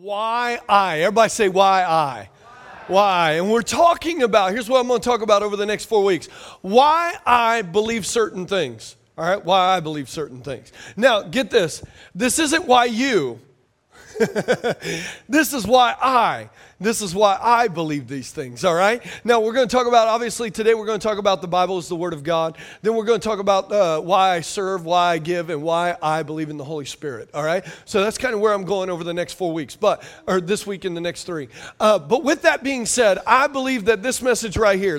Why I? Everybody say why I. Why? And we're talking about, here's what I'm going to talk about over the next 4 weeks. Why I believe certain things. All right? Why I believe certain things. Now, get this. This isn't why you. This is why I. This is why I believe these things, all right? Now, we're going to talk about, obviously, today we're going to talk about the Bible is the Word of God. Then we're going to talk about why I serve, why I give, and why I believe in the Holy Spirit, all right? So that's kind of where I'm going over the next 4 weeks, or this week and the next 3. But with that being said, I believe that this message right here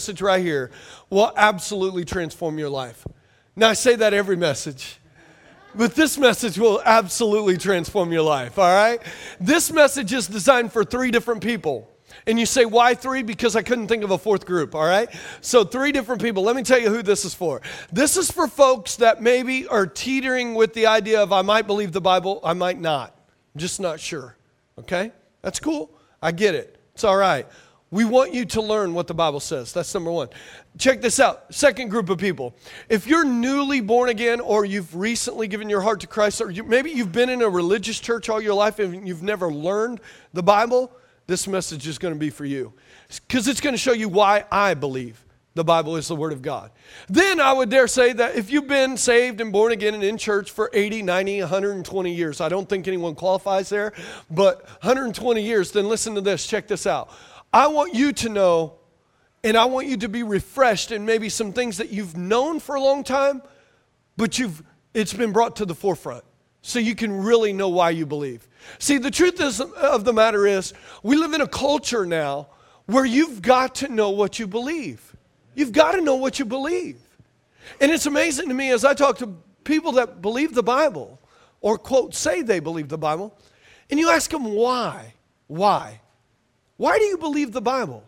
will absolutely transform your life. Now, I say that every message. But this message will absolutely transform your life, all right? This message is designed for 3 different people. And you say, why 3? Because I couldn't think of a 4th group, all right? So 3 different people. Let me tell you who this is for. This is for folks that maybe are teetering with the idea of I might believe the Bible, I might not. I'm just not sure, okay? That's cool. I get it. It's all right. We want you to learn what the Bible says. That's number 1. Check this out. Second group of people. If you're newly born again or you've recently given your heart to Christ, or maybe you've been in a religious church all your life and you've never learned the Bible, this message is going to be for you. Because it's going to show you why I believe the Bible is the Word of God. Then I would dare say that if you've been saved and born again and in church for 80, 90, 120 years, I don't think anyone qualifies there, but 120 years, then listen to this. Check this out. I want you to know, and I want you to be refreshed in maybe some things that you've known for a long time, but it's been brought to the forefront so you can really know why you believe. See, the truth of the matter is we live in a culture now where you've got to know what you believe. You've got to know what you believe. And it's amazing to me as I talk to people that believe the Bible or, quote, say they believe the Bible, and you ask them why. Why? Why do you believe the Bible?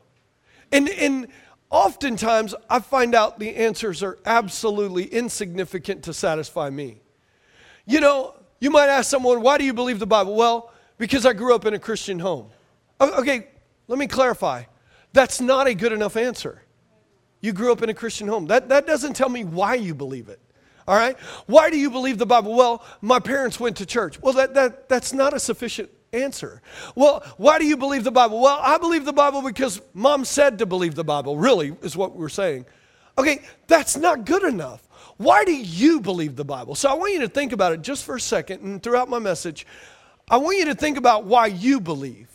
And oftentimes I find out the answers are absolutely insignificant to satisfy me. You know, you might ask someone, why do you believe the Bible? Well, because I grew up in a Christian home. Okay, let me clarify. That's not a good enough answer. You grew up in a Christian home. That doesn't tell me why you believe it. All right? Why do you believe the Bible? Well, my parents went to church. Well, that's not a sufficient answer. Well, why do you believe the Bible? Well, I believe the Bible because Mom said to believe the Bible, really, is what we're saying. Okay, that's not good enough. Why do you believe the Bible? So I want you to think about it just for a second, and throughout my message, I want you to think about why you believe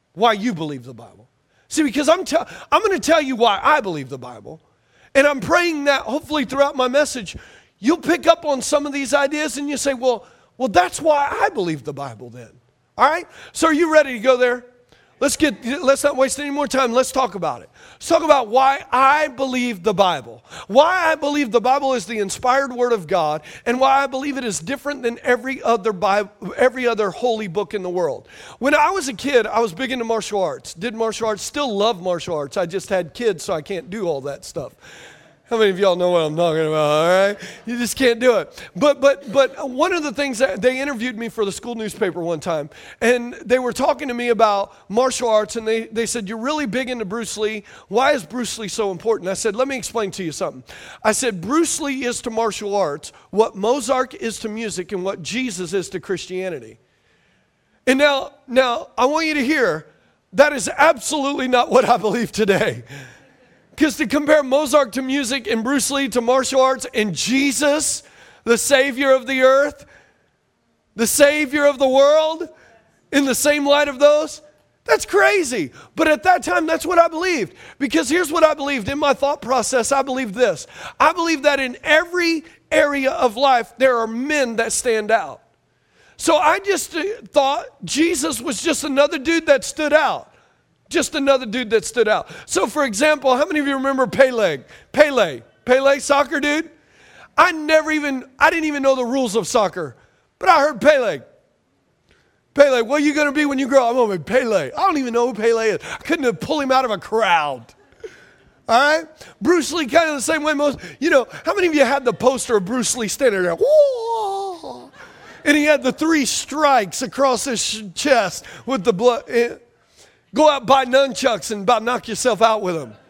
the Bible. See, because I'm going to tell you why I believe the Bible, and I'm praying that hopefully throughout my message, you'll pick up on some of these ideas, and you say, well, that's why I believe the Bible then. All right? So are you ready to go there? Let's not waste any more time. Let's talk about it. Let's talk about why I believe the Bible. Why I believe the Bible is the inspired Word of God, and why I believe it is different than every other holy book in the world. When I was a kid, I was big into martial arts. Did martial arts, still love martial arts. I just had kids, so I can't do all that stuff. How many of y'all know what I'm talking about, all right? You just can't do it. But one of the things that they interviewed me for the school newspaper one time, and they were talking to me about martial arts, and they said, you're really big into Bruce Lee. Why is Bruce Lee so important? I said, let me explain to you something. I said, Bruce Lee is to martial arts what Mozart is to music and what Jesus is to Christianity. And now I want you to hear, that is absolutely not what I believe today. Because to compare Mozart to music and Bruce Lee to martial arts and Jesus, the Savior of the earth, the Savior of the world, in the same light of those, that's crazy. But at that time, that's what I believed. Because here's what I believed. In my thought process, I believed this. I believe that in every area of life, there are men that stand out. So I just thought Jesus was just another dude that stood out. Just another dude that stood out. So, for example, how many of you remember Pele, soccer dude? I didn't even know the rules of soccer, but I heard Pele, what are you going to be when you grow up? I'm going to be Pele. I don't even know who Pele is. I couldn't have pulled him out of a crowd. All right? Bruce Lee, kind of the same way how many of you had the poster of Bruce Lee standing there? Whoa! And he had the 3 strikes across his chest with the blood. Go out, buy nunchucks, and about knock yourself out with them.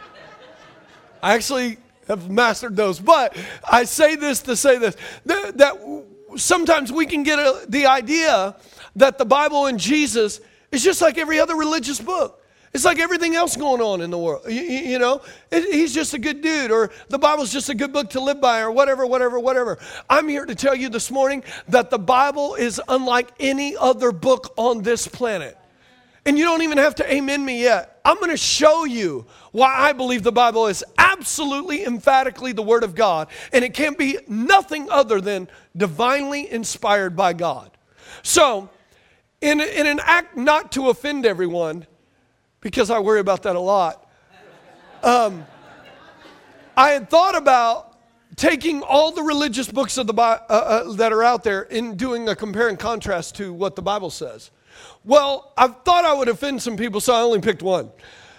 I actually have mastered those. But I say this to say this, that sometimes we can get the idea that the Bible and Jesus is just like every other religious book. It's like everything else going on in the world. He's just a good dude, or the Bible's just a good book to live by, or whatever. I'm here to tell you this morning that the Bible is unlike any other book on this planet. And you don't even have to amen me yet. I'm going to show you why I believe the Bible is absolutely, emphatically the Word of God. And it can't be nothing other than divinely inspired by God. So, in an act not to offend everyone, because I worry about that a lot, I had thought about taking all the religious books of the that are out there and doing a compare and contrast to what the Bible says. Well, I thought I would offend some people, so I only picked one.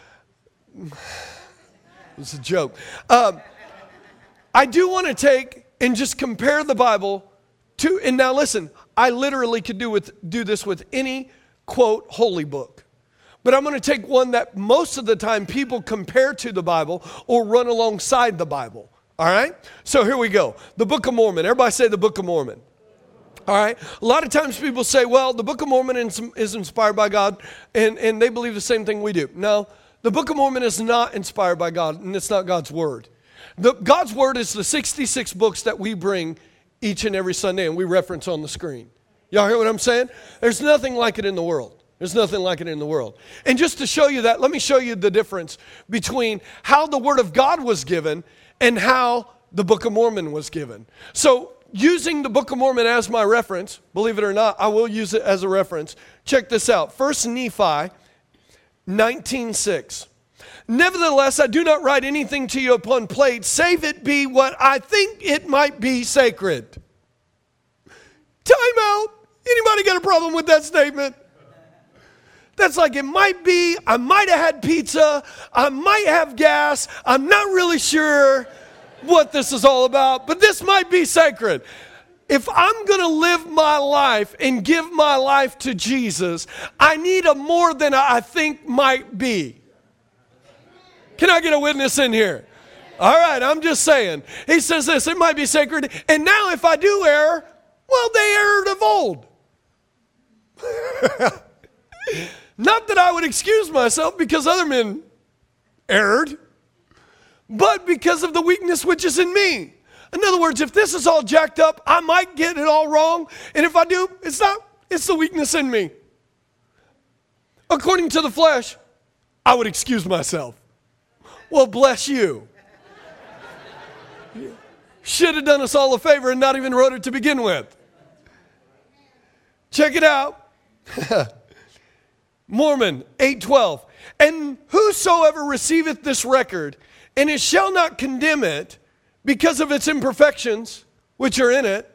It's a joke. I do want to take and just compare the Bible to, and now listen, I literally could do this with any, quote, holy book. But I'm going to take one that most of the time people compare to the Bible or run alongside the Bible. All right? So here we go. The Book of Mormon. Everybody say the Book of Mormon. All right? A lot of times people say, well, the Book of Mormon is inspired by God, and they believe the same thing we do. No, the Book of Mormon is not inspired by God, and it's not God's Word. God's Word is the 66 books that we bring each and every Sunday, and we reference on the screen. Y'all hear what I'm saying? There's nothing like it in the world. There's nothing like it in the world. And just to show you that, let me show you the difference between how the Word of God was given and how the Book of Mormon was given. So, using the Book of Mormon as my reference, believe it or not, I will use it as a reference. Check this out. 1 Nephi 19:6. Nevertheless, I do not write anything to you upon plates, save it be what I think it might be sacred. Time out. Anybody got a problem with that statement? That's like it might be, I might have had pizza, I might have gas, I'm not really sure what this is all about, but this might be sacred. If I'm going to live my life and give my life to Jesus, I need a more than I think might be. Can I get a witness in here? All right, I'm just saying. He says this, it might be sacred, and now if I do err, well, they erred of old. Not that I would excuse myself because other men erred, but because of the weakness which is in me. In other words, if this is all jacked up, I might get it all wrong. And if I do, it's the weakness in me. According to the flesh, I would excuse myself. Well, bless you. Should have done us all a favor and not even wrote it to begin with. Check it out. Mormon 8:12. And whosoever receiveth this record, and it shall not condemn it because of its imperfections, which are in it.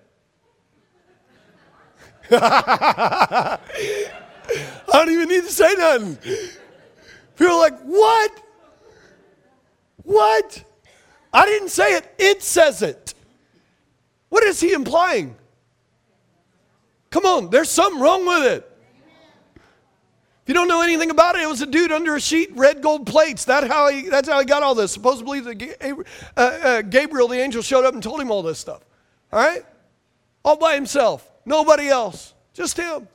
I don't even need to say nothing. People are like, what? What? I didn't say it. It says it. What is he implying? Come on, there's something wrong with it. If you don't know anything about it, it was a dude under a sheet, red gold plates. That's how he got all this. Supposedly, Gabriel, the angel, showed up and told him all this stuff. All right? All by himself. Nobody else. Just him.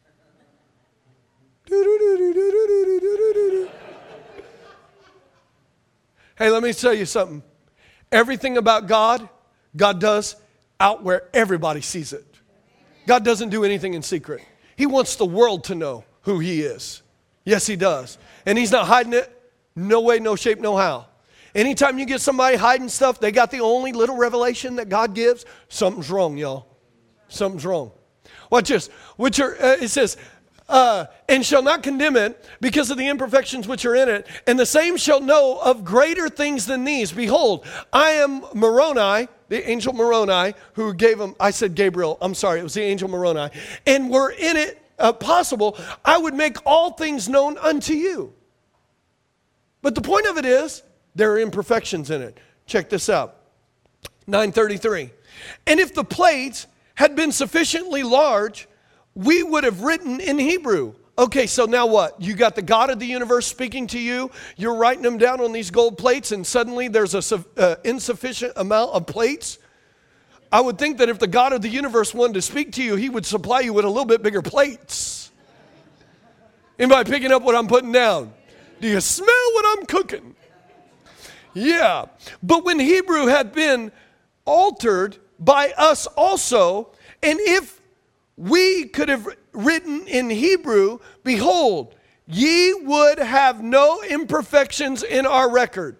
Hey, let me tell you something. Everything about God, God does out where everybody sees it. God doesn't do anything in secret. He wants the world to know who he is. Yes, he does. And he's not hiding it. No way, no shape, no how. Anytime you get somebody hiding stuff, they got the only little revelation that God gives, something's wrong, y'all. Something's wrong. Watch this. It says, and shall not condemn it because of the imperfections which are in it. And the same shall know of greater things than these. Behold, I am Moroni, the angel Moroni, who gave him, I said Gabriel, I'm sorry, it was the angel Moroni. And were in it possible, I would make all things known unto you. But the point of it is, there are imperfections in it. Check this out. 9:33. And if the plates had been sufficiently large, we would have written in Hebrew. Okay, so now what? You got the God of the universe speaking to you. You're writing them down on these gold plates, and suddenly there's an insufficient amount of plates. I would think that if the God of the universe wanted to speak to you, he would supply you with a little bit bigger plates. Anybody picking up what I'm putting down? Do you smell what I'm cooking? Yeah. But when Hebrew had been altered by us also, and if we could have written in Hebrew, behold, ye would have no imperfections in our record.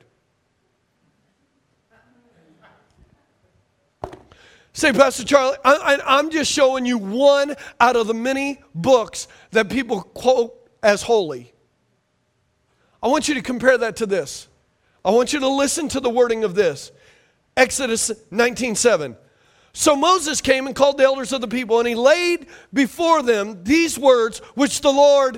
Say, Pastor Charlie, I'm just showing you one out of the many books that people quote as holy. I want you to compare that to this. I want you to listen to the wording of this. Exodus 19:7. So Moses came and called the elders of the people, and he laid before them these words which the Lord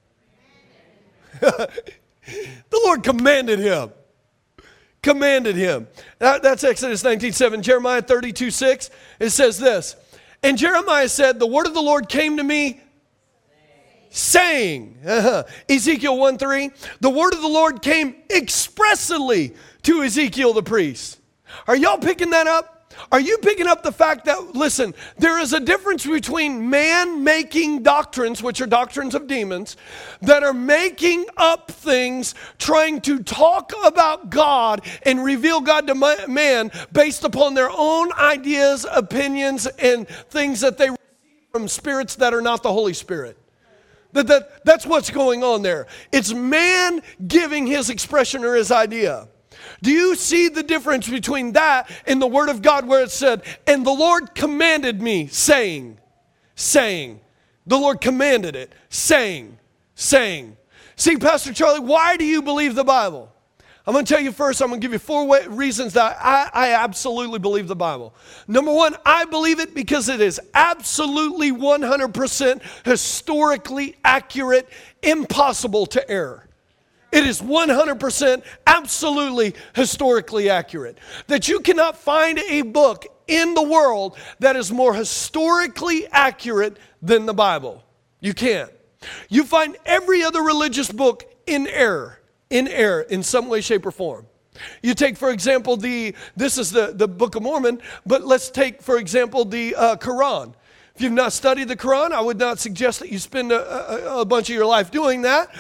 commanded him. Commanded him. That's Exodus 19:7. Jeremiah 32:6. It says this. And Jeremiah said, the word of the Lord came to me saying. Ezekiel 1:3. The word of the Lord came expressly to Ezekiel the priest. Are y'all picking that up? Are you picking up the fact that, listen, there is a difference between man-making doctrines, which are doctrines of demons, that are making up things, trying to talk about God and reveal God to man based upon their own ideas, opinions, and things that they receive from spirits that are not the Holy Spirit. That's what's going on there. It's man giving his expression or his idea. Do you see the difference between that and the Word of God where it said, and the Lord commanded me, saying. The Lord commanded it, saying. See, Pastor Charlie, why do you believe the Bible? I'm going to tell you first, I'm going to give you four reasons that I absolutely believe the Bible. Number one, I believe it because it is absolutely 100% historically accurate, impossible to err. It is 100% absolutely historically accurate. That you cannot find a book in the world that is more historically accurate than the Bible. You can't. You find every other religious book in error in some way, shape, or form. You take, for example, this is the Book of Mormon, but let's take, for example, the Quran. If you've not studied the Quran, I would not suggest that you spend a bunch of your life doing that.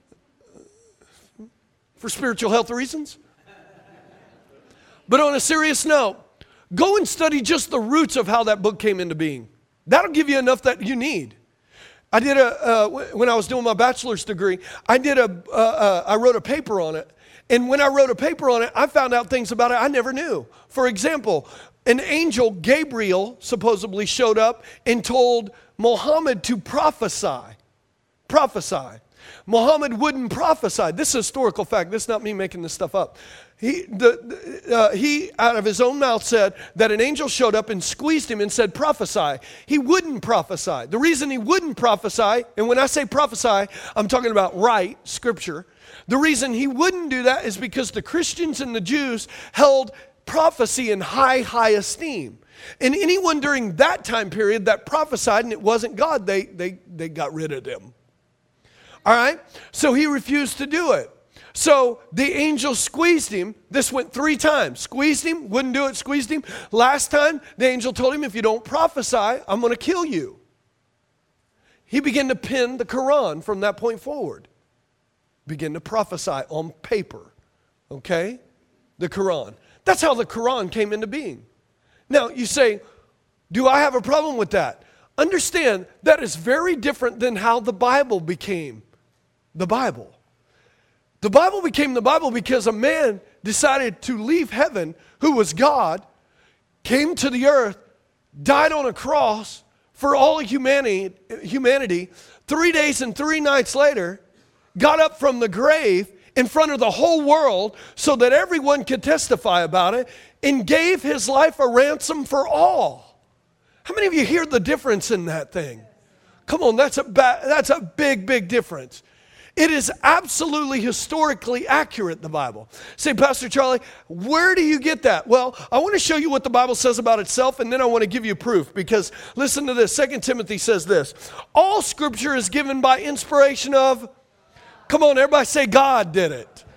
For spiritual health reasons. But on a serious note, go and study just the roots of how that book came into being. That'll give you enough that you need. I did when I was doing my bachelor's degree, I wrote a paper on it. And when I wrote a paper on it, I found out things about it I never knew. For example, an angel, Gabriel, supposedly showed up and told Muhammad to prophesy. Muhammad wouldn't prophesy. This is a historical fact. This is not me making this stuff up. He, out of his own mouth, said that an angel showed up and squeezed him and said, prophesy. He wouldn't prophesy. The reason he wouldn't prophesy, and when I say prophesy, I'm talking about write, scripture. The reason he wouldn't do that is because the Christians and the Jews held prophecy in high esteem. And anyone during that time period that prophesied and it wasn't God, they got rid of them. All right? So he refused to do it. So the angel squeezed him. This went 3 times. Squeezed him, wouldn't do it, squeezed him. Last time, the angel told him, if you don't prophesy, I'm going to kill you. He began to pen the Quran from that point forward. Began to prophesy on paper. Okay? The Quran. That's how the Quran came into being. Now, you say, do I have a problem with that? Understand, that is very different than how the Bible became the Bible. The Bible became the Bible because a man decided to leave heaven, who was God, came to the earth, died on a cross for all of humanity. 3 days and 3 nights later, got up from the grave in front of the whole world so that everyone could testify about it, and gave his life a ransom for all. How many of you hear the difference in that thing? Come on, that's a big difference. It is absolutely historically accurate, the Bible. Say, Pastor Charlie, where do you get that? Well, I want to show you what the Bible says about itself, and then I want to give you proof, because listen to this. 2 Timothy says this. All Scripture is given by inspiration of, come on, everybody say God did it.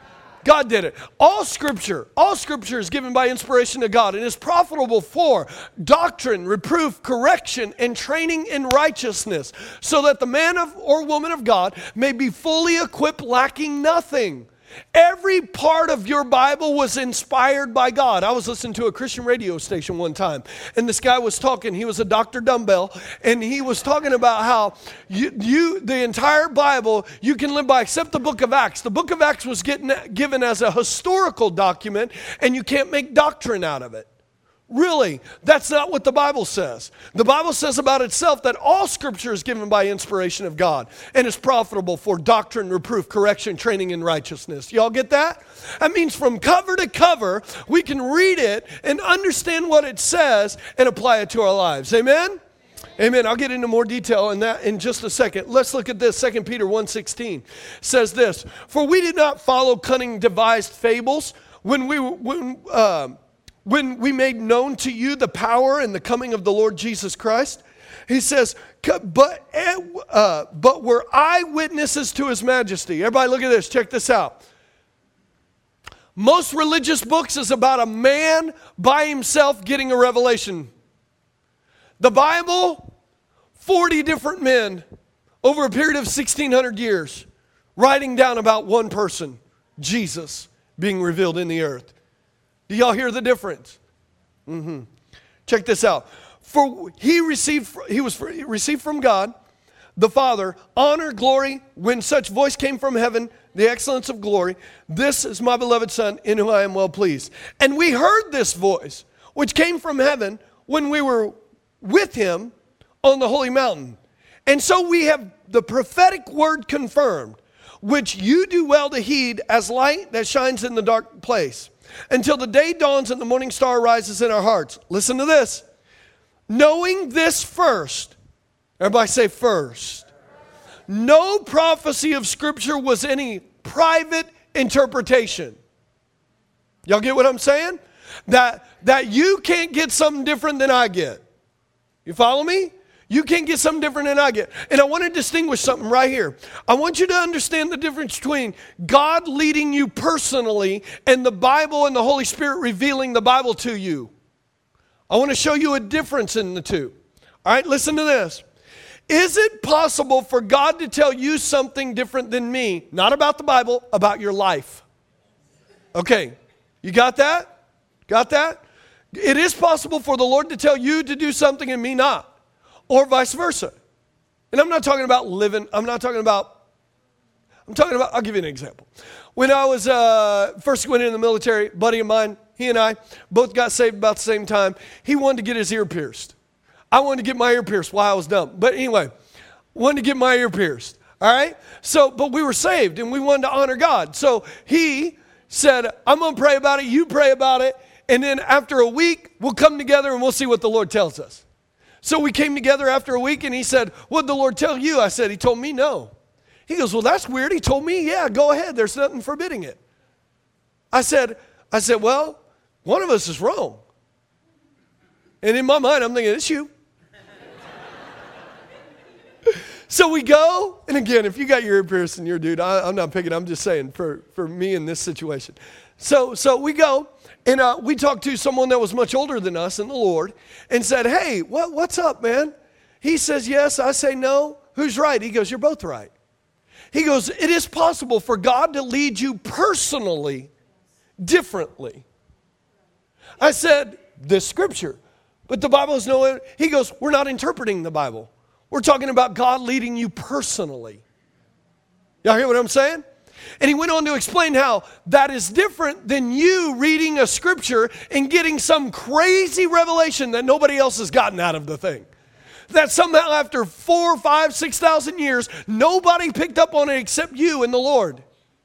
God did it. All scripture is given by inspiration of God and is profitable for doctrine, reproof, correction, and training in righteousness, so that the man or woman of God may be fully equipped, lacking nothing. Every part of your Bible was inspired by God. I was listening to a Christian radio station one time, and this guy was talking. He was a Dr. Dumbbell, and he was talking about how the entire Bible you can live by, except the book of Acts. The book of Acts was given as a historical document, and you can't make doctrine out of it. Really, that's not what the Bible says. The Bible says about itself that all Scripture is given by inspiration of God and is profitable for doctrine, reproof, correction, training in righteousness. Y'all get that? That means from cover to cover, we can read it and understand what it says and apply it to our lives. Amen? Amen. I'll get into more detail on that in just a second. Let's look at this. 2 Peter 1:16 says this, "For we did not follow cunning devised fables when we made known to you the power and the coming of the Lord Jesus Christ." He says, but we're eyewitnesses to his majesty. Everybody look at this. Check this out. Most religious books is about a man by himself getting a revelation. The Bible, 40 different men over a period of 1,600 years writing down about one person, Jesus, being revealed in the earth. Do y'all hear the difference? Check this out. For he received from God, the Father, honor, glory, when such voice came from heaven, the excellence of glory. This is my beloved Son, in whom I am well pleased. And we heard this voice, which came from heaven when we were with him on the holy mountain. And so we have the prophetic word confirmed, which you do well to heed as light that shines in the dark place, until the day dawns and the morning star rises in our hearts. Listen to this. Knowing this first. Everybody say first. No prophecy of Scripture was any private interpretation. Y'all get what I'm saying? That you can't get something different than I get. You follow me? You can't get something different than I get. And I want to distinguish something right here. I want you to understand the difference between God leading you personally and the Bible and the Holy Spirit revealing the Bible to you. I want to show you a difference in the two. All right, listen to this. Is it possible for God to tell you something different than me? Not about the Bible, about your life. Okay, you got that? Got that? It is possible for the Lord to tell you to do something and me not. Or vice versa. And I'm not talking about living, I'll give you an example. When I was first went in the military, a buddy of mine, he and I both got saved about the same time. He wanted to get his ear pierced. I wanted to get my ear pierced while I was dumb. But anyway, wanted to get my ear pierced. All right? So, but we were saved and we wanted to honor God. So he said, I'm going to pray about it, you pray about it, and then after a week, we'll come together and we'll see what the Lord tells us. So we came together after a week and he said, what did the Lord tell you? I said, he told me no. He goes, well, that's weird. He told me, yeah, go ahead. There's nothing forbidding it. I said, well, one of us is wrong. And in my mind, I'm thinking, it's you. So we go, and again, if you got your ear pierced and you're a dude, I'm not picking, I'm just saying for me in this situation. So we go, and we talked to someone that was much older than us in the Lord and said, hey, what's up, man? He says, yes. I say, no. Who's right? He goes, you're both right. He goes, it is possible for God to lead you personally differently. I said, this scripture. But the Bible is no, he goes, we're not interpreting the Bible. We're talking about God leading you personally. Y'all hear what I'm saying? And he went on to explain how that is different than you reading a scripture and getting some crazy revelation that nobody else has gotten out of the thing. That somehow after 4, 5, 6,000 years, nobody picked up on it except you and the Lord.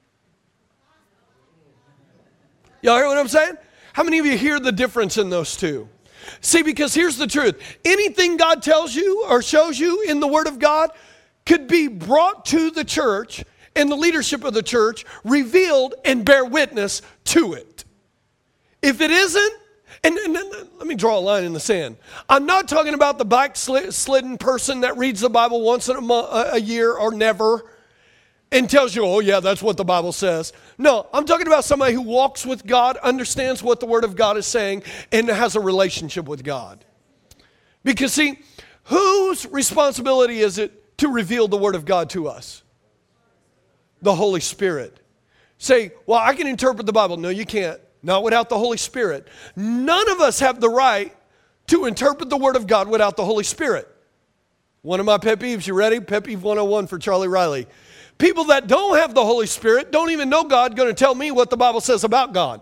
Y'all hear what I'm saying? How many of you hear the difference in those two? See, because here's the truth. Anything God tells you or shows you in the Word of God could be brought to the church and the leadership of the church, revealed and bear witness to it. If it isn't, and let me draw a line in the sand. I'm not talking about the backslidden person that reads the Bible once in a year or never and tells you, oh yeah, that's what the Bible says. No, I'm talking about somebody who walks with God, understands what the Word of God is saying, and has a relationship with God. Because see, whose responsibility is it to reveal the Word of God to us? The Holy Spirit. Say, well, I can interpret the Bible. No, you can't. Not without the Holy Spirit. None of us have the right to interpret the Word of God without the Holy Spirit. One of my pet peeves, you ready? Pet peeve 101 for Charlie Riley. People that don't have the Holy Spirit don't even know God going to tell me what the Bible says about God.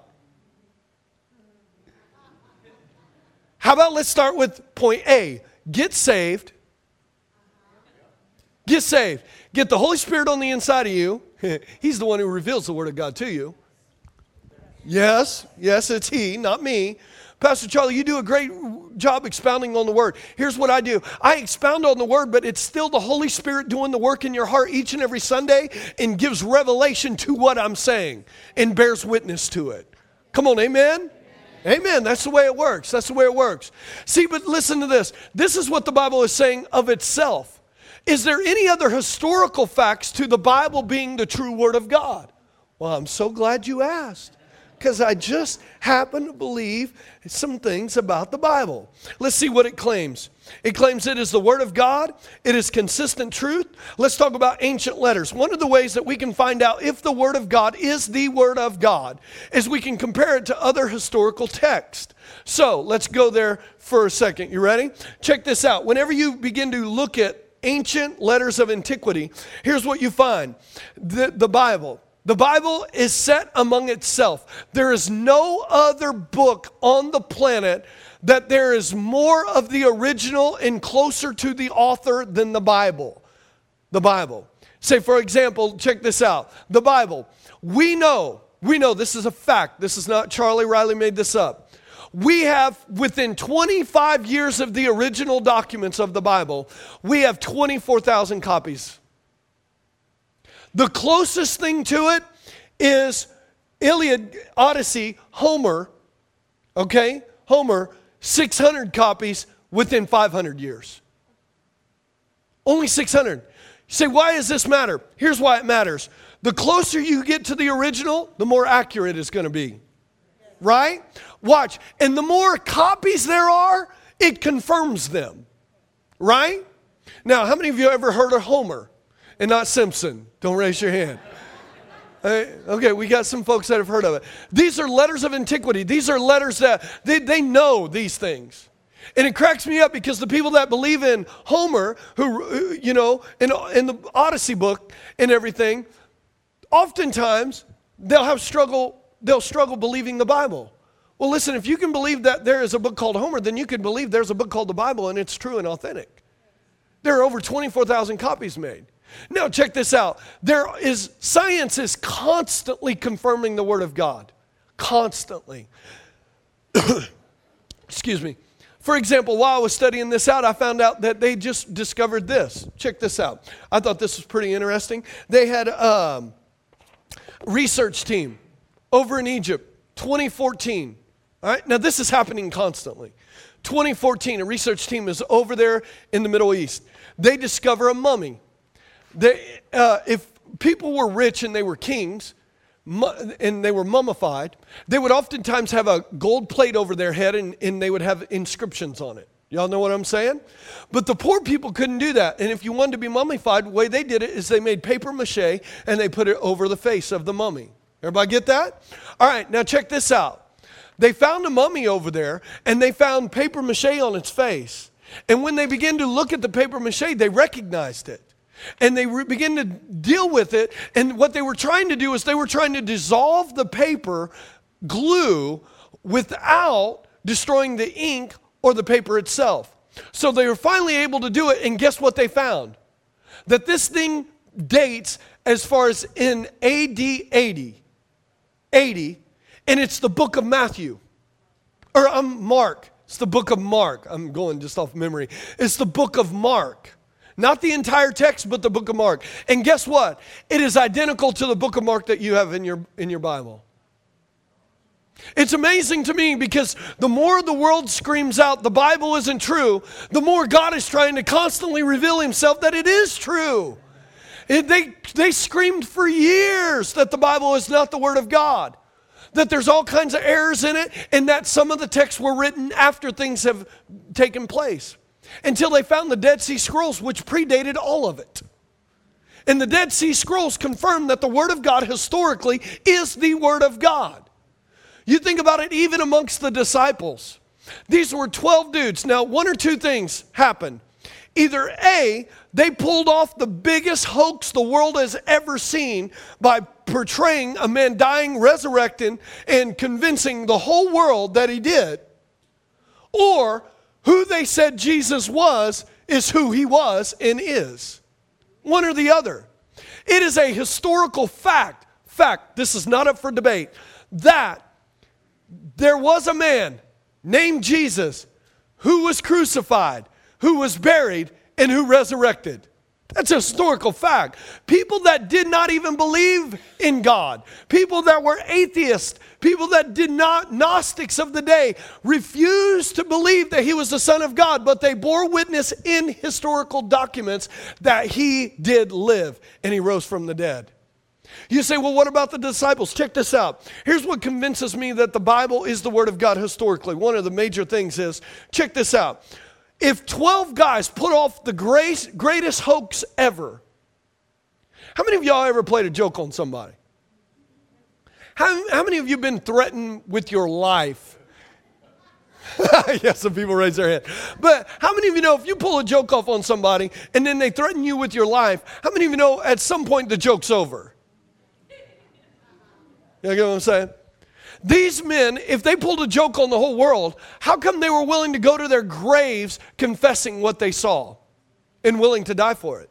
How about let's start with point A. Get saved. Get saved. Get the Holy Spirit on the inside of you. He's the one who reveals the Word of God to you. Yes, it's He, not me. Pastor Charlie, you do a great job expounding on the Word. Here's what I do. I expound on the Word, but it's still the Holy Spirit doing the work in your heart each and every Sunday and gives revelation to what I'm saying and bears witness to it. Come on, amen? Amen. That's the way it works. That's the way it works. See, but listen to this. This is what the Bible is saying of itself. Is there any other historical facts to the Bible being the true Word of God? Well, I'm so glad you asked, because I just happen to believe some things about the Bible. Let's see what it claims. It claims it is the Word of God. It is consistent truth. Let's talk about ancient letters. One of the ways that we can find out if the Word of God is the Word of God is we can compare it to other historical texts. So let's go there for a second. You ready? Check this out. Whenever you begin to look at ancient letters of antiquity, here's what you find. The Bible. The Bible is set among itself. There is no other book on the planet that there is more of the original and closer to the author than the Bible. The Bible. Say, for example, check this out. The Bible. We know, this is a fact. This is not Charlie Riley made this up. We have, within 25 years of the original documents of the Bible, we have 24,000 copies. The closest thing to it is Iliad, Odyssey, Homer, okay? Homer, 600 copies within 500 years. Only 600. You say, why does this matter? Here's why it matters. The closer you get to the original, the more accurate it's going to be. Right? Watch. And the more copies there are, it confirms them. Right? Now, how many of you ever heard of Homer and not Simpson? Don't raise your hand. Okay, we got some folks that have heard of it. These are letters of antiquity. These are letters that they know these things. And it cracks me up because the people that believe in Homer, who you know, in the Odyssey book and everything, oftentimes they'll struggle believing the Bible. Well, listen, if you can believe that there is a book called Homer, then you can believe there's a book called the Bible and it's true and authentic. There are over 24,000 copies made. Now, check this out. Science is constantly confirming the Word of God. Constantly. Excuse me. For example, while I was studying this out, I found out that they just discovered this. Check this out. I thought this was pretty interesting. They had a research team over in Egypt, 2014. All right, now this is happening constantly. 2014, a research team is over there in the Middle East. They discover a mummy. If people were rich and they were kings, and they were mummified, they would oftentimes have a gold plate over their head and they would have inscriptions on it. Y'all know what I'm saying? But the poor people couldn't do that. And if you wanted to be mummified, the way they did it is they made paper mache and they put it over the face of the mummy. Everybody get that? All right, now check this out. They found a mummy over there and they found paper mache on its face. And when they began to look at the paper mache, they recognized it. And they began to deal with it. And what they were trying to do is they were trying to dissolve the paper glue without destroying the ink or the paper itself. So they were finally able to do it. And guess what they found? That this thing dates as far as in AD 80. And it's the book of Matthew. Or Mark. It's the book of Mark. I'm going just off memory. It's the book of Mark. Not the entire text, but the book of Mark. And guess what? It is identical to the book of Mark that you have in your Bible. It's amazing to me because the more the world screams out the Bible isn't true, the more God is trying to constantly reveal himself that it is true. They screamed for years that the Bible is not the Word of God, that there's all kinds of errors in it, and that some of the texts were written after things have taken place, until they found the Dead Sea Scrolls, which predated all of it. And the Dead Sea Scrolls confirm that the Word of God historically is the Word of God. You think about it, even amongst the disciples. These were 12 dudes. Now, one or two things happened. Either A, they pulled off the biggest hoax the world has ever seen by portraying a man dying, resurrecting, and convincing the whole world that he did. Or who they said Jesus was is who he was and is. One or the other. It is a historical fact, this is not up for debate, that there was a man named Jesus who was crucified, who was buried, and who resurrected. That's a historical fact. People that did not even believe in God, people that were atheists, people that did not, Gnostics of the day, refused to believe that he was the Son of God, but they bore witness in historical documents that he did live and he rose from the dead. You say, well, what about the disciples? Check this out. Here's what convinces me that the Bible is the Word of God historically. One of the major things is, check this out. If 12 guys put off the greatest hoax ever, how many of y'all ever played a joke on somebody? How many of you been threatened with your life? Yeah, some people raise their hand. But how many of you know if you pull a joke off on somebody and then they threaten you with your life, how many of you know at some point the joke's over? You get what I'm saying? These men, if they pulled a joke on the whole world, how come they were willing to go to their graves confessing what they saw and willing to die for it?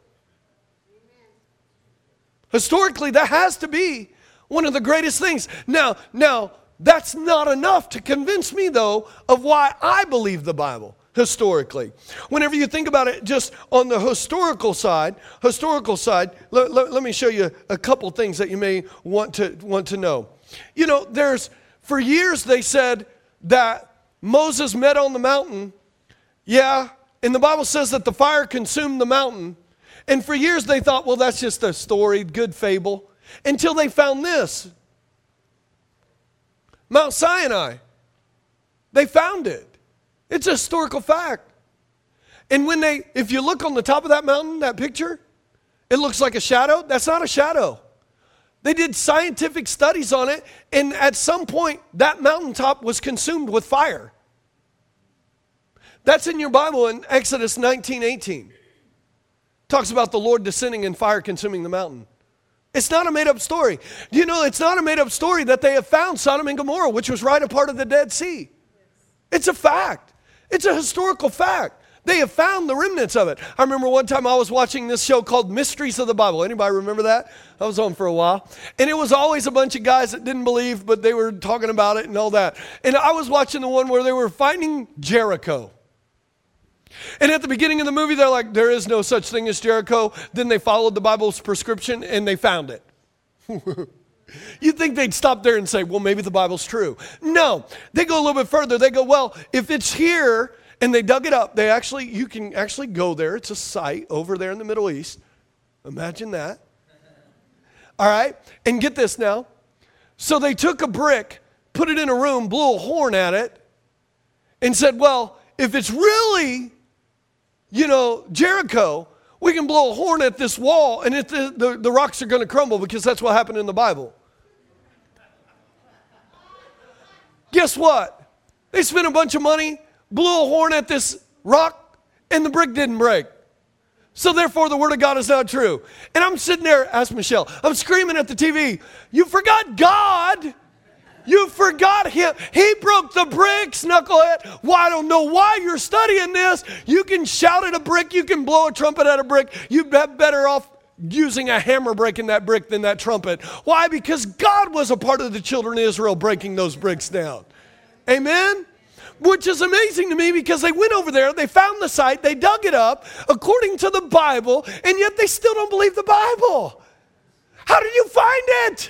Historically, that has to be one of the greatest things. Now, that's not enough to convince me, though, of why I believe the Bible historically. Whenever you think about it just on the historical side, let me show you a couple things that you may want to know. You know, for years they said that Moses met on the mountain. Yeah, and the Bible says that the fire consumed the mountain. And for years they thought, well, that's just a story, good fable, until they found this. Mount Sinai. They found it. It's a historical fact. And if you look on the top of that mountain, that picture, it looks like a shadow. That's not a shadow. They did scientific studies on it, and at some point, that mountaintop was consumed with fire. That's in your Bible in Exodus 19:18. Talks about the Lord descending in fire consuming the mountain. It's not a made-up story. Do you know it's not a made-up story that they have found Sodom and Gomorrah, which was right a part of the Dead Sea? It's a fact. It's a historical fact. They have found the remnants of it. I remember one time I was watching this show called Mysteries of the Bible. Anybody remember that? I was on for a while. And it was always a bunch of guys that didn't believe, but they were talking about it and all that. And I was watching the one where they were finding Jericho. And at the beginning of the movie, they're like, there is no such thing as Jericho. Then they followed the Bible's prescription and they found it. You'd think they'd stop there and say, well, maybe the Bible's true. No, they go a little bit further. They go, well, if it's here, and they dug it up, you can actually go there. It's a site over there in the Middle East. Imagine that. All right, and get this now. So they took a brick, put it in a room, blew a horn at it, and said, well, if it's really, Jericho, we can blow a horn at this wall, and the rocks are going to crumble because that's what happened in the Bible. Guess what? They spent a bunch of money, blew a horn at this rock, and the brick didn't break. So therefore, the Word of God is not true. And I'm sitting there, ask Michelle, I'm screaming at the TV, you forgot God. You forgot Him. He broke the bricks, knucklehead. Well, I don't know why you're studying this. You can shout at a brick. You can blow a trumpet at a brick. You'd be better off using a hammer breaking that brick than that trumpet. Why? Because God was a part of the children of Israel breaking those bricks down. Amen? Which is amazing to me because they went over there, they found the site, they dug it up according to the Bible, and yet they still don't believe the Bible. How did you find it?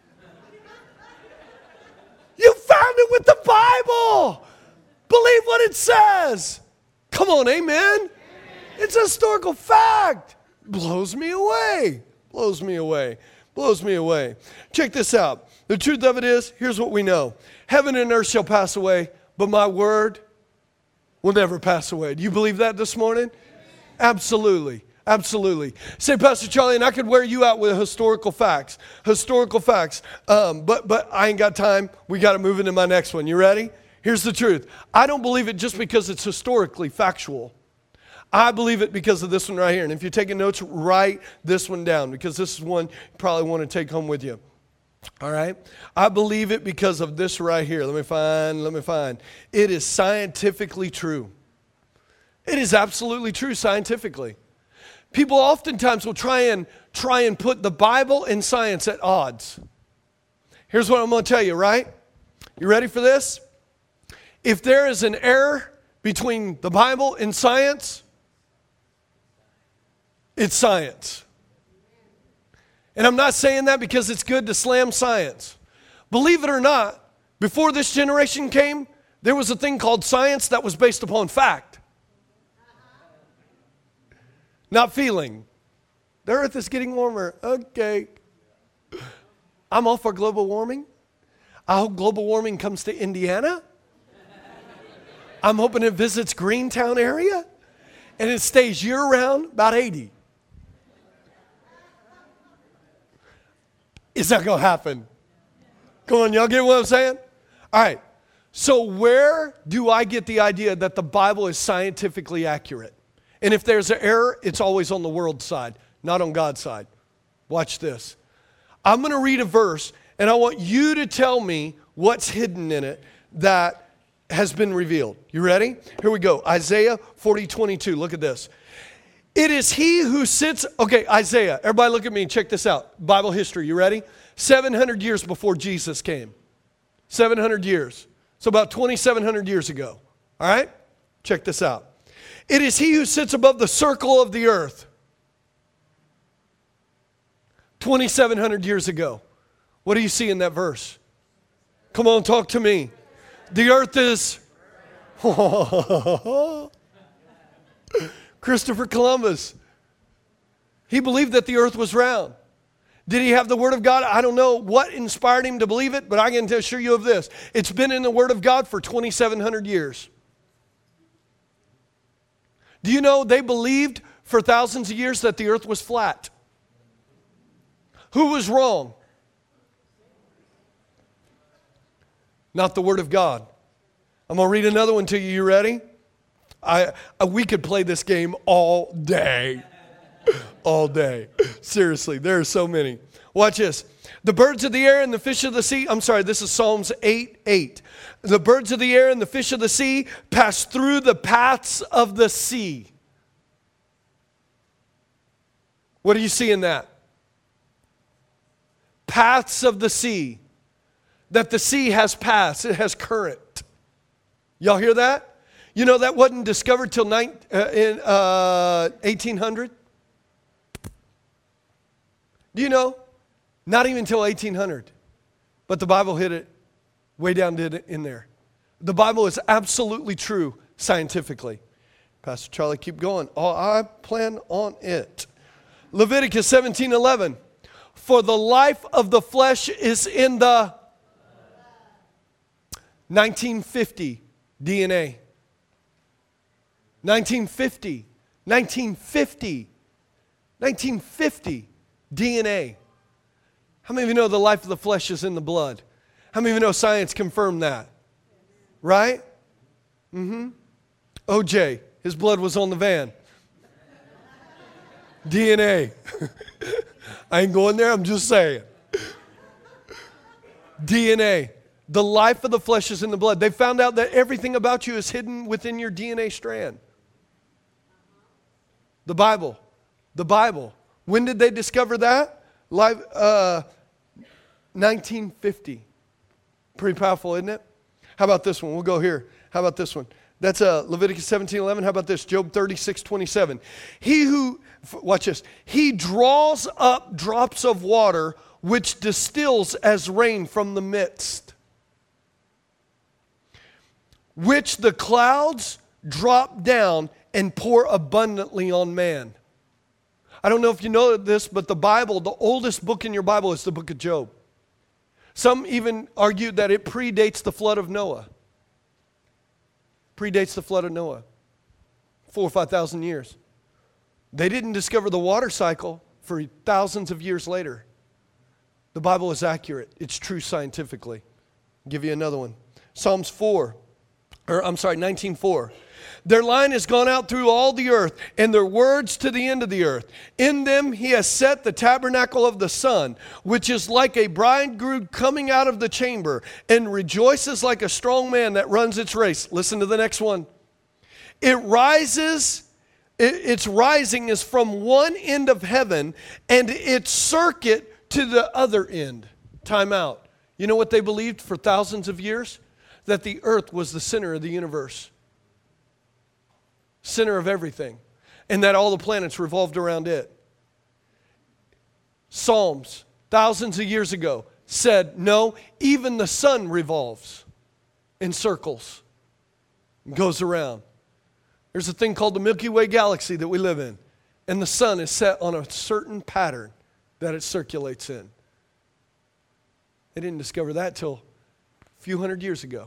You found it with the Bible. Believe what it says. Come on, amen? It's a historical fact. Blows me away. Blows me away. Blows me away. Check this out. The truth of it is, here's what we know. Heaven and earth shall pass away, but my word will never pass away. Do you believe that this morning? Absolutely. Absolutely. Say, Pastor Charlie, and I could wear you out with historical facts. Historical facts. But I ain't got time. We got to move into my next one. You ready? Here's the truth. I don't believe it just because it's historically factual. I believe it because of this one right here. And if you're taking notes, write this one down because this is one you probably want to take home with you. All right? I believe it because of this right here. Let me find. It is scientifically true. It is absolutely true scientifically. People oftentimes will try and put the Bible and science at odds. Here's what I'm going to tell you, right? You ready for this? If there is an error between the Bible and science, it's science. And I'm not saying that because it's good to slam science. Believe it or not, before this generation came, there was a thing called science that was based upon fact. Not feeling. The earth is getting warmer. Okay. I'm all for global warming. I hope global warming comes to Indiana. I'm hoping it visits Greentown area and it stays year-round, about 80. It's not going to happen. Come on, y'all get what I'm saying? All right. So where do I get the idea that the Bible is scientifically accurate? And if there's an error, it's always on the world's side, not on God's side. Watch this. I'm going to read a verse, and I want you to tell me what's hidden in it that has been revealed. You ready? Here we go. Isaiah 40:22. Look at this. It is he who sits, okay, Isaiah. Everybody look at me and check this out. Bible history, you ready? 700 years before Jesus came. 700 years. So about 2,700 years ago. All right? Check this out. It is he who sits above the circle of the earth. 2,700 years ago. What do you see in that verse? Come on, talk to me. The earth is... Christopher Columbus. He believed that the earth was round. Did he have the Word of God? I don't know what inspired him to believe it, but I can assure you of this. It's been in the Word of God for 2,700 years. Do you know they believed for thousands of years that the earth was flat? Who was wrong? Not the Word of God. I'm going to read another one to you. You ready? We could play this game all day. All day. Seriously, there are so many. Watch this. The birds of the air and the fish of the sea. I'm sorry, this is Psalms 8:8. The birds of the air and the fish of the sea pass through the paths of the sea. What do you see in that? Paths of the sea. That the sea has paths. It has current. Y'all hear that? You know that wasn't discovered till 1800? Do you know? Not even till 1800. But the Bible hit it way down in there. The Bible is absolutely true scientifically. Pastor Charlie, keep going. Oh, I plan on it. Leviticus 17:11. For the life of the flesh is in the 1950 DNA. 1950 DNA. How many of you know the life of the flesh is in the blood? How many of you know science confirmed that? Right? OJ, his blood was on the van. DNA. I ain't going there, I'm just saying. DNA. The life of the flesh is in the blood. They found out that everything about you is hidden within your DNA strand. The Bible. The Bible. When did they discover that? 1950. Pretty powerful, isn't it? How about this one? We'll go here. How about this one? That's Leviticus 17:11. How about this? Job 36:27. He who, watch this, he draws up drops of water which distills as rain from the midst, which the clouds drop down and pour abundantly on man. I don't know if you know this, but the Bible, the oldest book in your Bible is the book of Job. Some even argue that it predates the flood of Noah. Predates the flood of Noah. 4,000 or 5,000 years. They didn't discover the water cycle for thousands of years later. The Bible is accurate. It's true scientifically. I'll give you another one. Psalms 19:4. Their line has gone out through all the earth, and their words to the end of the earth. In them he has set the tabernacle of the sun, which is like a bridegroom coming out of the chamber, and rejoices like a strong man that runs its race. Listen to the next one. It rises, its rising is from one end of heaven, and its circuit to the other end. Time out. You know what they believed for thousands of years? That the earth was the center of the universe. Center of everything. And that all the planets revolved around it. Psalms, thousands of years ago, said, no, even the sun revolves in circles. It goes around. There's a thing called the Milky Way galaxy that we live in. And the sun is set on a certain pattern that it circulates in. They didn't discover that till a few hundred years ago.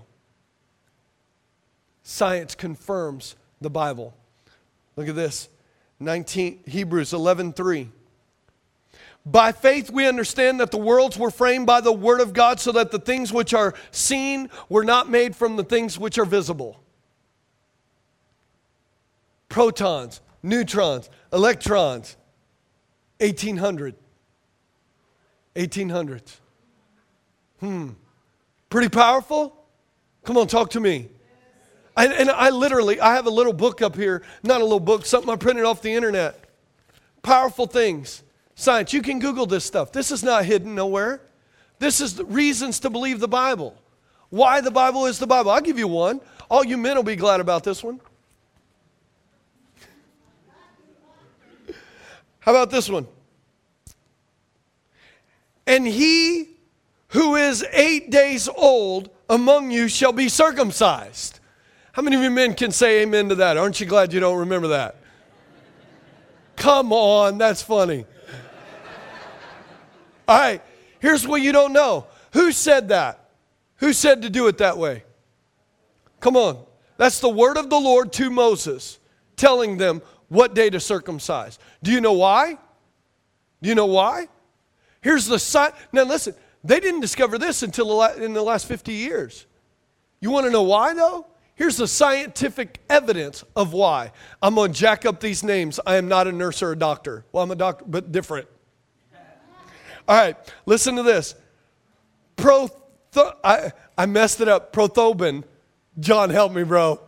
Science confirms the Bible. Look at this. Hebrews 11:3. By faith we understand that the worlds were framed by the word of God, so that the things which are seen were not made from the things which are visible. Protons, neutrons, electrons. 1800s. Pretty powerful? Come on, talk to me. And I have a little book up here, not a little book, something I printed off the internet. Powerful things. Science, you can Google this stuff. This is not hidden nowhere. This is the reasons to believe the Bible. Why the Bible is the Bible. I'll give you one. All you men will be glad about this one. How about this one? And he who is 8 days old among you shall be circumcised. How many of you men can say amen to that? Aren't you glad you don't remember that? Come on, that's funny. All right, here's what you don't know. Who said that? Who said to do it that way? Come on. That's the word of the Lord to Moses, telling them what day to circumcise. Do you know why? Do you know why? Here's the sign. Now listen, they didn't discover this until in the last 50 years. You want to know why though? Here's the scientific evidence of why. I'm going to jack up these names. I am not a nurse or a doctor. Well, I'm a doctor, but different. All right, listen to this. I messed it up. Prothobin. John, help me, bro.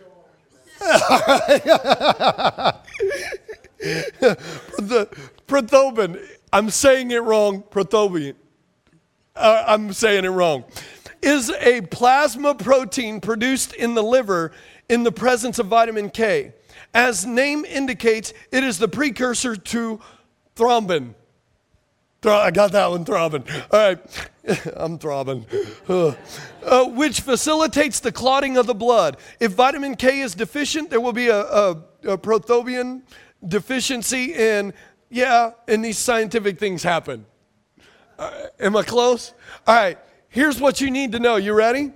Prothobin. I'm saying it wrong. Prothobin. I'm saying it wrong. Is a plasma protein produced in the liver in the presence of vitamin K. As name indicates, it is the precursor to thrombin. I got that one, thrombin. All right, I'm throbbing. Which facilitates the clotting of the blood. If vitamin K is deficient, there will be a prothrombin deficiency, and these scientific things happen. Am I close? All right. Here's what you need to know. You ready?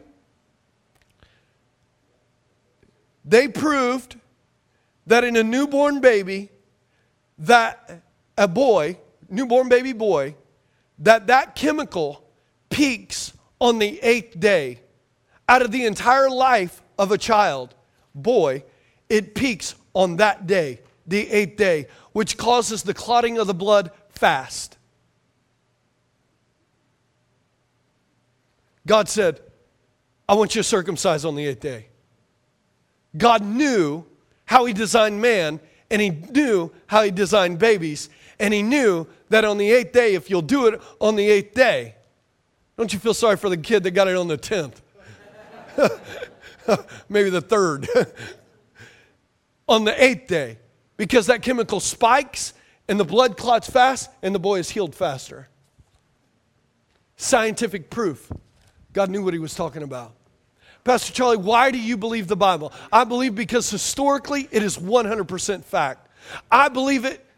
They proved that in a newborn baby, newborn baby boy, that chemical peaks on the 8th day. Out of the entire life of a child, boy, it peaks on that day, the 8th day, which causes the clotting of the blood fast. God said, I want you to circumcise on the 8th day. God knew how he designed man, and he knew how he designed babies, and he knew that on the 8th day, if you'll do it on the 8th day, don't you feel sorry for the kid that got it on the 10th? Maybe the 3rd. On the 8th day, because that chemical spikes, and the blood clots fast, and the boy is healed faster. Scientific proof. God knew what he was talking about. Pastor Charlie, why do you believe the Bible? I believe because historically it is 100% fact. I believe it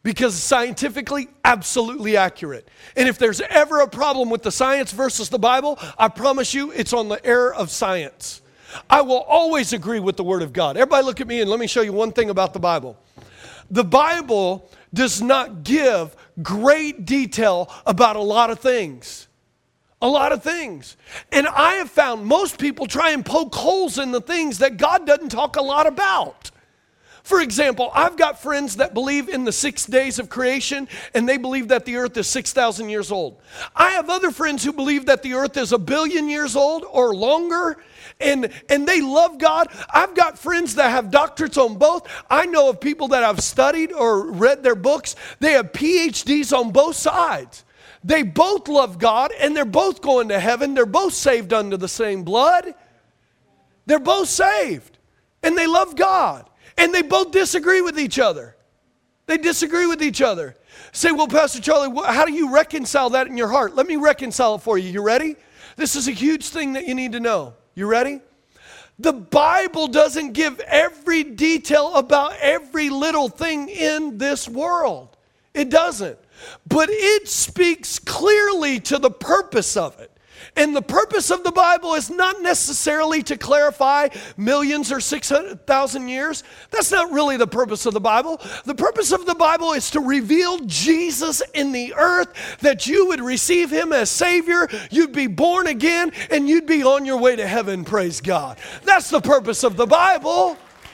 because it's scientifically absolutely accurate. And if there's ever a problem with the science versus the Bible, I promise you it's on the error of science. I will always agree with the Word of God. Everybody look at me and let me show you one thing about the Bible. The Bible does not give great detail about a lot of things. A lot of things. And I have found most people try and poke holes in the things that God doesn't talk a lot about. For example, I've got friends that believe in the 6 days of creation, and they believe that the earth is 6,000 years old. I have other friends who believe that the earth is 1 billion years old or longer, and they love God. I've got friends that have doctorates on both. I know of people that have studied or read their books. They have PhDs on both sides. They both love God, and they're both going to heaven. They're both saved under the same blood. They're both saved, and they love God. And they both disagree with each other. They disagree with each other. Say, well, Pastor Charlie, how do you reconcile that in your heart? Let me reconcile it for you. You ready? This is a huge thing that you need to know. You ready? The Bible doesn't give every detail about every little thing in this world. It doesn't. But it speaks clearly to the purpose of it. And the purpose of the Bible is not necessarily to clarify millions or 600,000 years. That's not really the purpose of the Bible. The purpose of the Bible is to reveal Jesus in the earth, that you would receive him as Savior, you'd be born again, and you'd be on your way to heaven, praise God. That's the purpose of the Bible.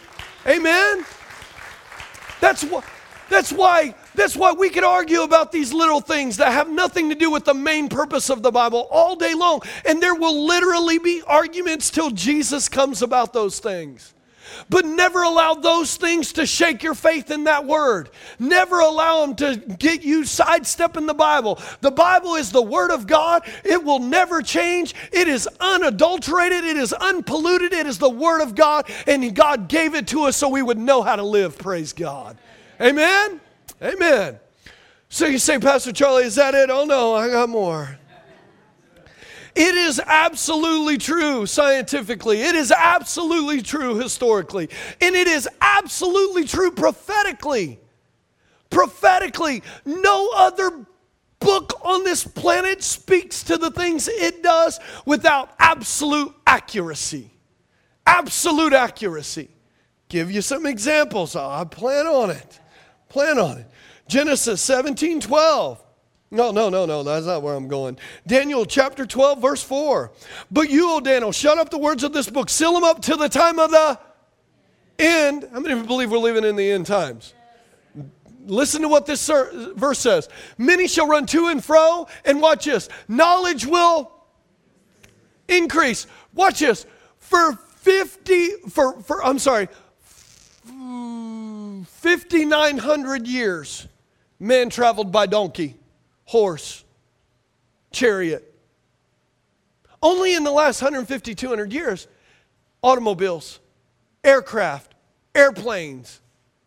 Amen? That's why we could argue about these little things that have nothing to do with the main purpose of the Bible all day long. And there will literally be arguments till Jesus comes about those things. But never allow those things to shake your faith in that word. Never allow them to get you sidestepping the Bible. The Bible is the Word of God. It will never change. It is unadulterated. It is unpolluted. It is the Word of God. And God gave it to us so we would know how to live, praise God. Amen? Amen. So you say, Pastor Charlie, is that it? Oh no, I got more. It is absolutely true scientifically. It is absolutely true historically. And it is absolutely true prophetically. Prophetically, no other book on this planet speaks to the things it does without absolute accuracy. Absolute accuracy. Give you some examples. I plan on it. Plan on it. Genesis 17:12. No, that's not where I'm going. Daniel chapter 12, verse 4. But you, O Daniel, shut up the words of this book. Seal them up till the time of the end. How many of you believe we're living in the end times? Listen to what this verse says. Many shall run to and fro, and watch this. Knowledge will increase. Watch this. For 5,900 years, man traveled by donkey, horse, chariot. Only in the last 150, 200 years, automobiles, aircraft, airplanes.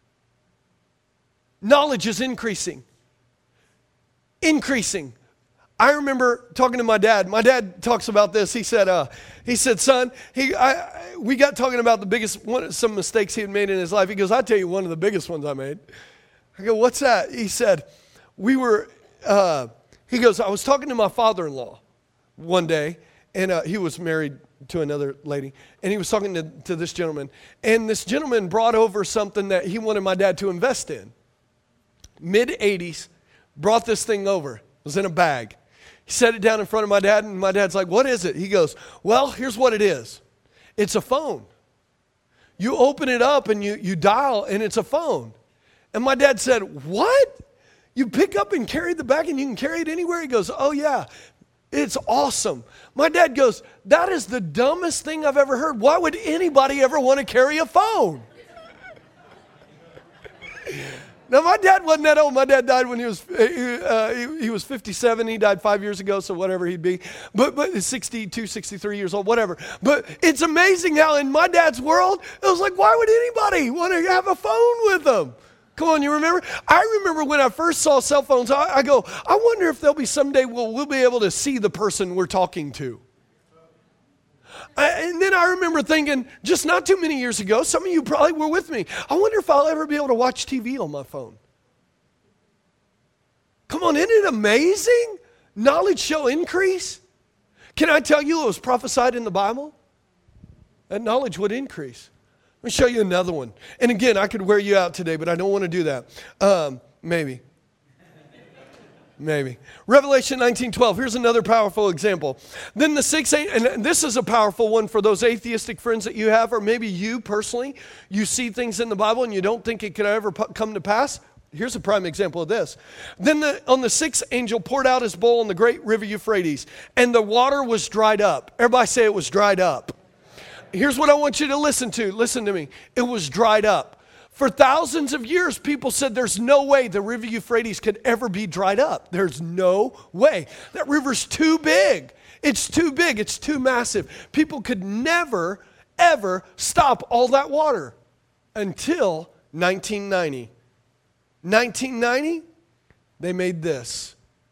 Knowledge is increasing. Increasing. I remember talking to my dad. My dad talks about this. He said, son, we got talking about some mistakes he had made in his life. He goes, I'll tell you one of the biggest ones I made. I go, what's that? He said, he goes, I was talking to my father-in-law one day, and he was married to another lady, and he was talking to this gentleman, and this gentleman brought over something that he wanted my dad to invest in. Mid-'80s, brought this thing over. It was in a bag. He set it down in front of my dad, and my dad's like, what is it? He goes, well, here's what it is. It's a phone. You open it up, and you dial, and it's a phone. And my dad said, what? You pick up and carry the bag, and you can carry it anywhere? He goes, oh, yeah. It's awesome. My dad goes, that is the dumbest thing I've ever heard. Why would anybody ever want to carry a phone? Now, my dad wasn't that old. My dad died when he was 57. He died 5 years ago, so whatever he'd be. But 62, 63 years old, whatever. But it's amazing how in my dad's world, it was like, why would anybody want to have a phone with them? Come on, you remember? I remember when I first saw cell phones, I go, I wonder if there'll be someday we'll be able to see the person we're talking to. And then I remember thinking, just not too many years ago, some of you probably were with me, I wonder if I'll ever be able to watch TV on my phone. Come on, isn't it amazing? Knowledge shall increase. Can I tell you it was prophesied in the Bible? That knowledge would increase. Let me show you another one. And again, I could wear you out today, but I don't want to do that. Maybe. Revelation 19:12. Here's another powerful example. Then the sixth angel, and this is a powerful one for those atheistic friends that you have, or maybe you personally, you see things in the Bible and you don't think it could ever come to pass. Here's a prime example of this. Then on the sixth angel poured out his bowl on the great river Euphrates, and the water was dried up. Everybody say it was dried up. Here's what I want you to listen to. Listen to me. It was dried up. For thousands of years, people said there's no way the river Euphrates could ever be dried up. There's no way. That river's too big. It's too big. It's too massive. People could never, ever stop all that water until 1990. 1990, they made this.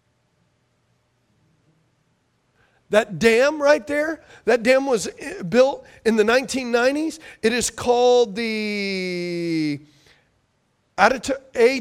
That dam right there, that dam was built in the 1990s. It is called the Ataturk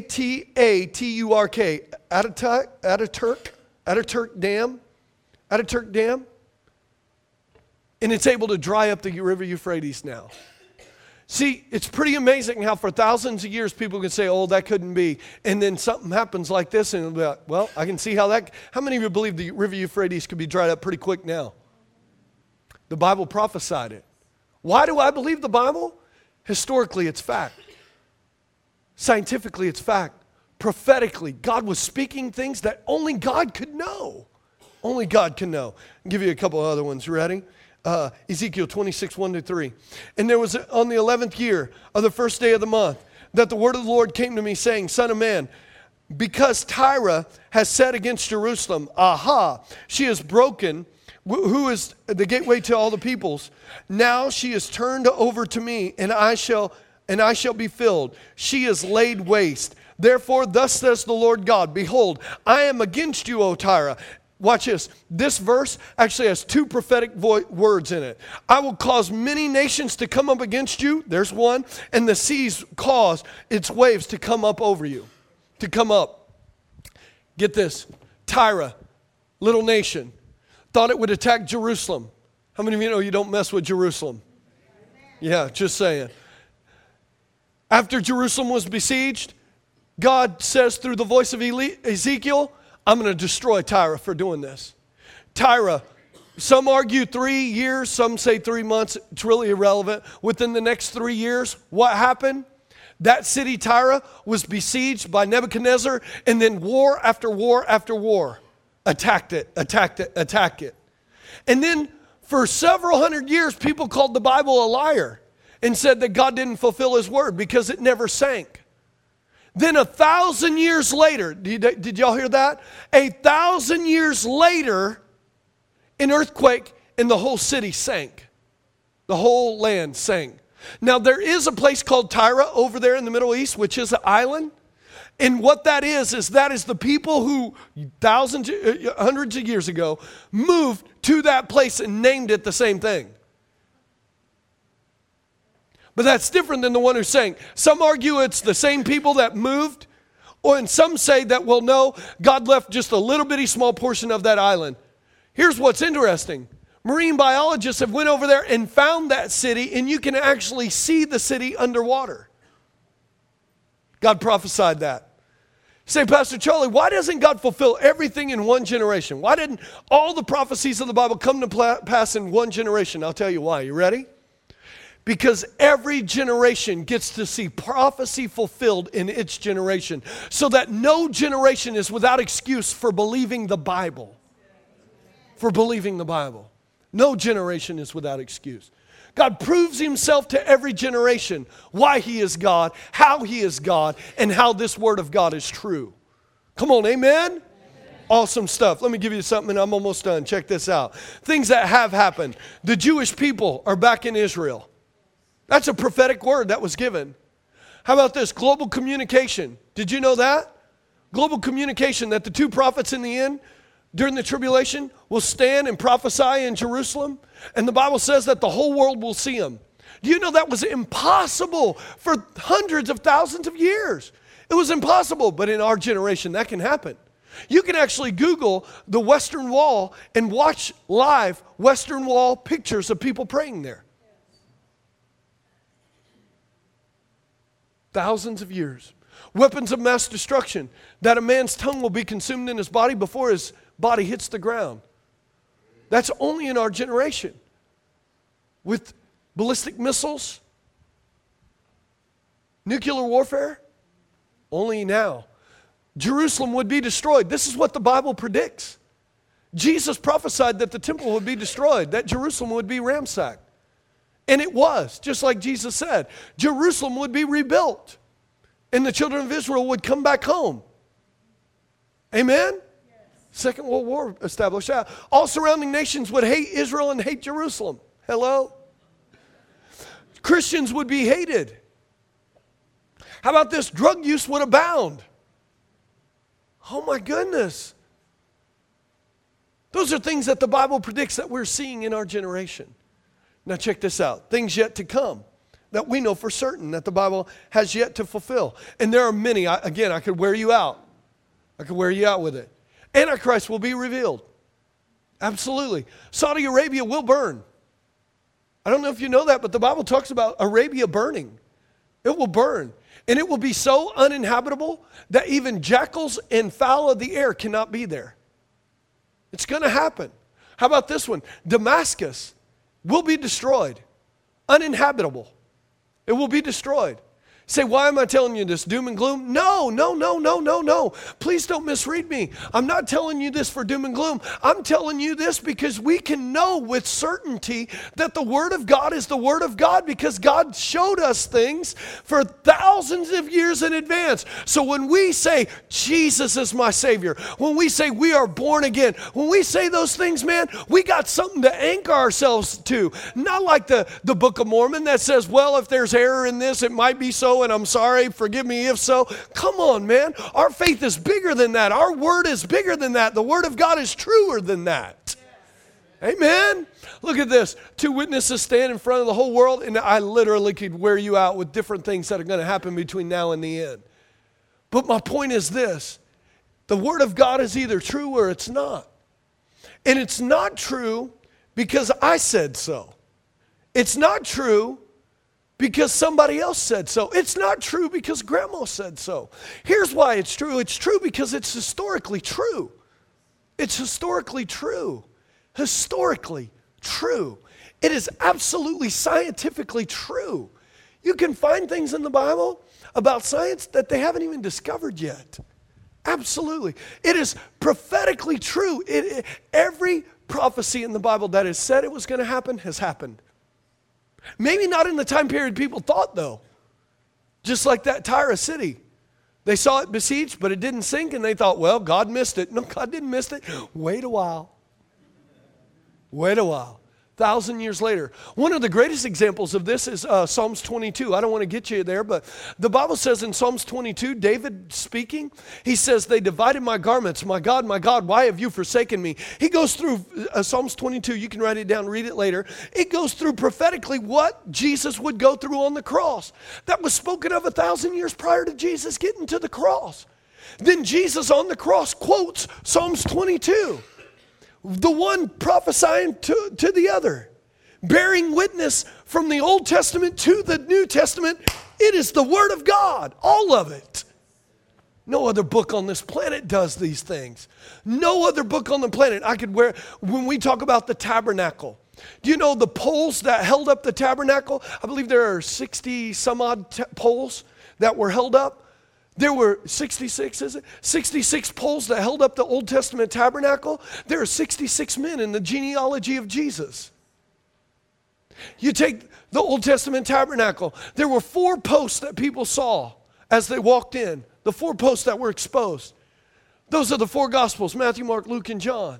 Dam. Ataturk Dam. And it's able to dry up the river Euphrates now. See, it's pretty amazing how for thousands of years people can say, oh, that couldn't be. And then something happens like this and it'll be like, well, I can see how many of you believe the river Euphrates could be dried up pretty quick now? The Bible prophesied it. Why do I believe the Bible? Historically, it's fact. Scientifically, it's fact. Prophetically, God was speaking things that only God could know. Only God can know. I'll give you a couple other ones. You ready? Ezekiel 26, 1-3. And there was on the 11th year of the first day of the month that the word of the Lord came to me saying, Son of man, because Tyre has said against Jerusalem, aha, she is broken, who is the gateway to all the peoples. Now she is turned over to me, and I shall be filled. She is laid waste. Therefore, thus says the Lord God, behold, I am against you, O Tyre. Watch this. This verse actually has two prophetic words in it. I will cause many nations to come up against you. There's one. And the seas cause its waves to come up over you. To come up. Get this. Tyre, little nation, thought it would attack Jerusalem. How many of you know you don't mess with Jerusalem? Yeah, just saying. After Jerusalem was besieged, God says through the voice of Ezekiel, I'm going to destroy Tyre for doing this. Tyre, some argue 3 years, some say 3 months. It's really irrelevant. Within the next 3 years, what happened? That city, Tyre, was besieged by Nebuchadnezzar, and then war after war after war attacked it. And then for several hundred years, people called the Bible a liar and said that God didn't fulfill his word because it never sank. Then 1,000 years later, did y'all hear that? 1,000 years later, an earthquake and the whole city sank. The whole land sank. Now there is a place called Tyre over there in the Middle East, which is an island. And what that is the people who hundreds of years ago moved to that place and named it the same thing. But that's different than the one who's saying. Some argue it's the same people that moved, and some say that, well, no, God left just a little bitty small portion of that island. Here's what's interesting. Marine biologists have went over there and found that city, and you can actually see the city underwater. God prophesied that. Say, Pastor Charlie, why doesn't God fulfill everything in one generation? Why didn't all the prophecies of the Bible come to pass in one generation? I'll tell you why. You ready? Because every generation gets to see prophecy fulfilled in its generation, so that no generation is without excuse for believing the Bible. For believing the Bible. No generation is without excuse. God proves himself to every generation, why he is God, how he is God, and how this word of God is true. Come on, amen? Awesome stuff. Let me give you something, and I'm almost done. Check this out. Things that have happened. The Jewish people are back in Israel. That's a prophetic word that was given. How about this? Global communication. Did you know that? Global communication, that the two prophets in the end, during the tribulation, will stand and prophesy in Jerusalem. And the Bible says that the whole world will see them. Do you know that was impossible for hundreds of thousands of years? It was impossible, but in our generation, that can happen. You can actually Google the Western Wall and watch live Western Wall pictures of people praying there. Thousands of years. Weapons of mass destruction, that a man's tongue will be consumed in his body before his body hits the ground. That's only in our generation. With ballistic missiles, nuclear warfare, only now. Jerusalem would be destroyed. This is what the Bible predicts. Jesus prophesied that the temple would be destroyed, that Jerusalem would be ransacked. And it was, just like Jesus said. Jerusalem would be rebuilt, and the children of Israel would come back home. Amen? Yes. Second World War established that. All surrounding nations would hate Israel and hate Jerusalem. Hello? Christians would be hated. How about this? Drug use would abound. Oh my goodness. Those are things that the Bible predicts that we're seeing in our generation. Now check this out. Things yet to come that we know for certain that the Bible has yet to fulfill. And there are many. I could wear you out. I could wear you out with it. Antichrist will be revealed. Absolutely. Saudi Arabia will burn. I don't know if you know that, but the Bible talks about Arabia burning. It will burn. And it will be so uninhabitable that even jackals and fowl of the air cannot be there. It's going to happen. How about this one? Damascus will be destroyed. Uninhabitable. It will be destroyed. Say, why am I telling you this? Doom and gloom? No. Please don't misread me. I'm not telling you this for doom and gloom. I'm telling you this because we can know with certainty that the Word of God is the Word of God because God showed us things for thousands of years in advance. So when we say, Jesus is my Savior, when we say we are born again, when we say those things, man, we got something to anchor ourselves to. Not like the Book of Mormon that says, well, if there's error in this, it might be so, and I'm sorry, forgive me if so. Come on, man. Our faith is bigger than that. Our word is bigger than that. The Word of God is truer than that. Yes. Amen. Look at this. 2 witnesses stand in front of the whole world, and I literally could wear you out with different things that are going to happen between now and the end. But my point is this. The Word of God is either true or it's not. And it's not true because I said so. It's not true because somebody else said so. It's not true because grandma said so. Here's why it's true. It's true because it's historically true. It's historically true. Historically true. It is absolutely scientifically true. You can find things in the Bible about science that they haven't even discovered yet. Absolutely. It is prophetically true. Every prophecy in the Bible that is said it was going to happen has happened. Maybe not in the time period people thought, though. Just like that Tyre city. They saw it besieged, but it didn't sink, and they thought, well, God missed it. No, God didn't miss it. Wait a while. Wait a while. 1,000 years later. One of the greatest examples of this is Psalms 22. I don't want to get you there, but the Bible says in Psalms 22, David speaking, he says, they divided my garments. My God, why have you forsaken me? He goes through Psalms 22. You can write it down, read it later. It goes through prophetically what Jesus would go through on the cross. That was spoken of 1,000 years prior to Jesus getting to the cross. Then Jesus on the cross quotes Psalms 22. The one prophesying to the other, bearing witness from the Old Testament to the New Testament. It is the Word of God, all of it. No other book on this planet does these things. No other book on the planet. When we talk about the tabernacle, do you know the poles that held up the tabernacle? I believe there are 60 some odd poles that were held up. There were 66, is it? 66 poles that held up the Old Testament tabernacle. There are 66 men in the genealogy of Jesus. You take the Old Testament tabernacle. There were 4 posts that people saw as they walked in. The 4 posts that were exposed. Those are the 4 Gospels, Matthew, Mark, Luke, and John.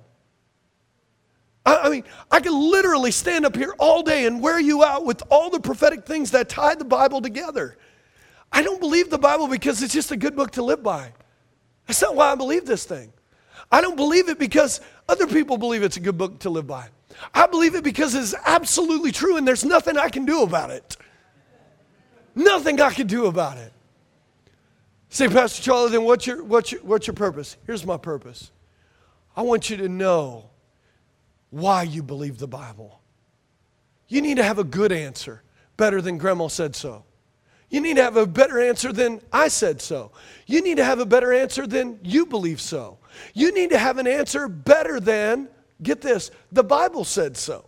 I mean, I could literally stand up here all day and wear you out with all the prophetic things that tie the Bible together. I don't believe the Bible because it's just a good book to live by. That's not why I believe this thing. I don't believe it because other people believe it's a good book to live by. I believe it because it's absolutely true and there's nothing I can do about it. Nothing I can do about it. Say, Pastor Charlie, then what's your purpose? Here's my purpose. I want you to know why you believe the Bible. You need to have a good answer, better than Grandma said so. You need to have a better answer than I said so. You need to have a better answer than you believe so. You need to have an answer better than, get this, the Bible said so.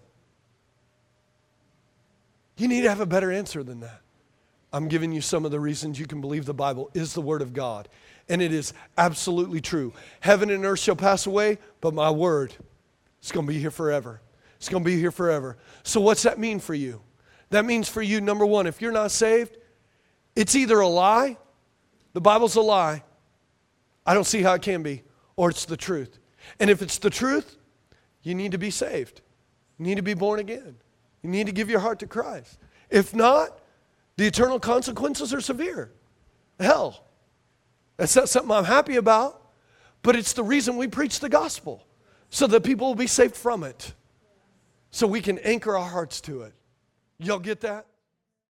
You need to have a better answer than that. I'm giving you some of the reasons you can believe the Bible is the Word of God. And it is absolutely true. Heaven and earth shall pass away, but my word is going to be here forever. It's going to be here forever. So what's that mean for you? That means for you, number one, if you're not saved, it's either a lie, the Bible's a lie, I don't see how it can be, or it's the truth. And if it's the truth, you need to be saved. You need to be born again. You need to give your heart to Christ. If not, the eternal consequences are severe. Hell. That's not something I'm happy about, but it's the reason we preach the gospel, so that people will be saved from it, so we can anchor our hearts to it. Y'all get that?